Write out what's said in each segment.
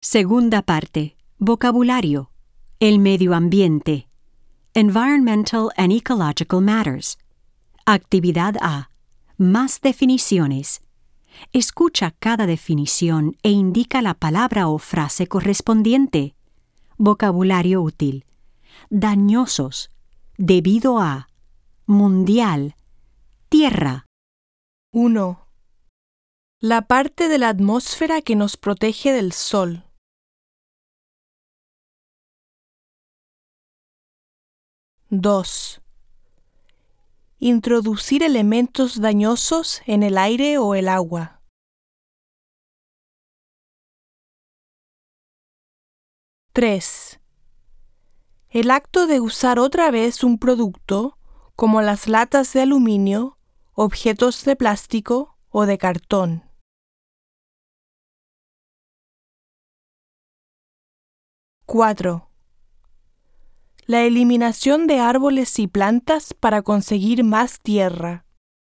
Segunda parte. Vocabulario. El medio ambiente. Environmental and Ecological Matters. Actividad A. Más definiciones. Escucha cada definición e indica la palabra o frase correspondiente. Vocabulario útil. Dañosos. Debido a. Mundial. Tierra. 1. La parte de la atmósfera que nos protege del sol. 2. Introducir elementos dañosos en el aire o el agua. 3. El acto de usar otra vez un producto, como las latas de aluminio, objetos de plástico o de cartón. 4. La eliminación de árboles y plantas para conseguir más tierra.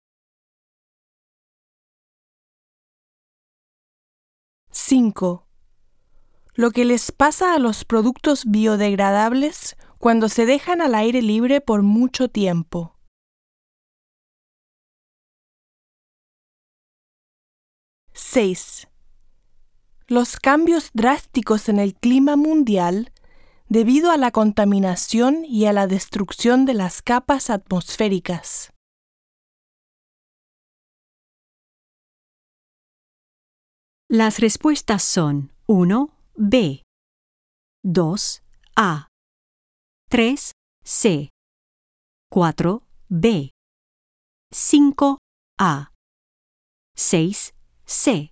5. Lo que les pasa a los productos biodegradables cuando se dejan al aire libre por mucho tiempo. 6. Los cambios drásticos en el clima mundial debido a la contaminación y a la destrucción de las capas atmosféricas. Las respuestas son 1. B. 2. A. 3. C. 4. B. 5. A. 6. C.